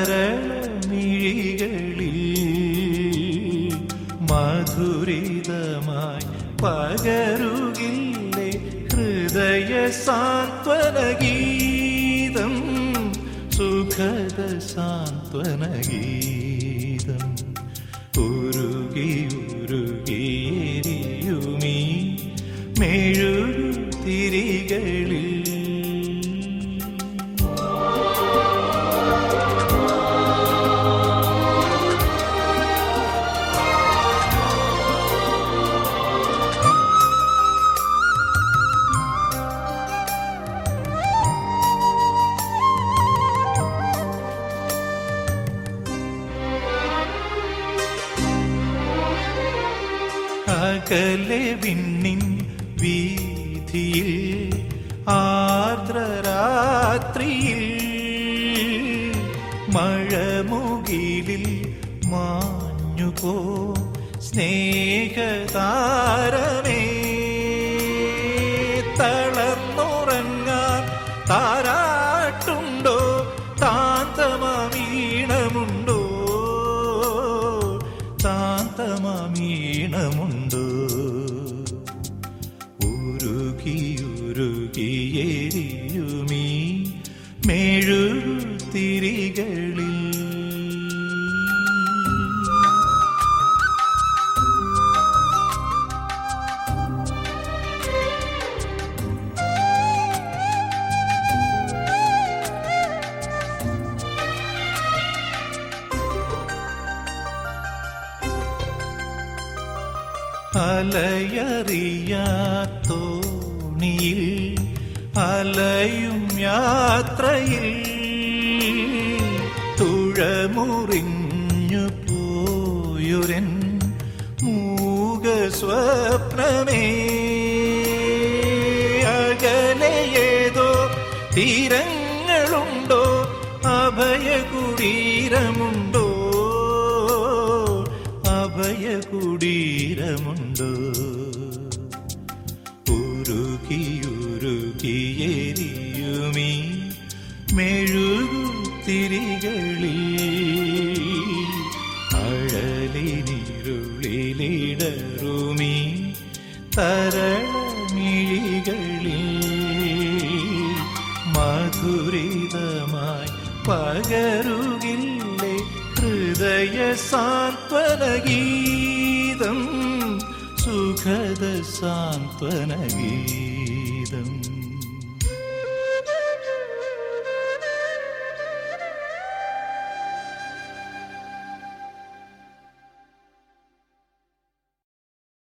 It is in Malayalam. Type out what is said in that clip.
തരളമിഴികളിൽ മധുരിതമായി പകരുകില്ലേ ഹൃദയ സാന്ത്വനഗീതം, സുഖദ സാന്ത്വനഗീതം. ഉരുകി ഉരുകിയെരിയുമീ മെഴുകുതിരികളിൽ അകലെ വിണ്ണിൻ വീഥിയിൽ ആർദ്രരാത്രിയിൽ മഴമുകിലിൽ മാഞ്ഞുപോ സ്നേഹതാരമേ, തളർന്നുറങ്ങാൻ താരാട്ടുണ്ടോ, താന്തമീണമുണ്ടോ, താന്തമീണമുണ്ടോ. ഉരുകിയുരുകിയെരിയുമീ മെഴുകുതിരികളിൽ അലയറിയാത്തോണിയിൽ അലയും യാത്രയിൽ തുഴമുറിഞ്ഞു പോയൊരൻ മൂകസ്വപ്നമേ, അകലെയേതോ തീരങ്ങളുണ്ടോ, അഭയകുടീരമുണ്ടോ, അഭയകുടീരമുണ്ടോ. ഉരുകിയുരുകിയെരിയുമീ മെഴുകുതിരികളിൽ അഴലിനിരുളിലിടറുമീ തരളമിഴികളിൽ മധുരിതമായി പകരുകില്ലേ ഹൃദയ സാന്ത്വനഗീതം, സുഖദ സാന്ത്വനഗീതം.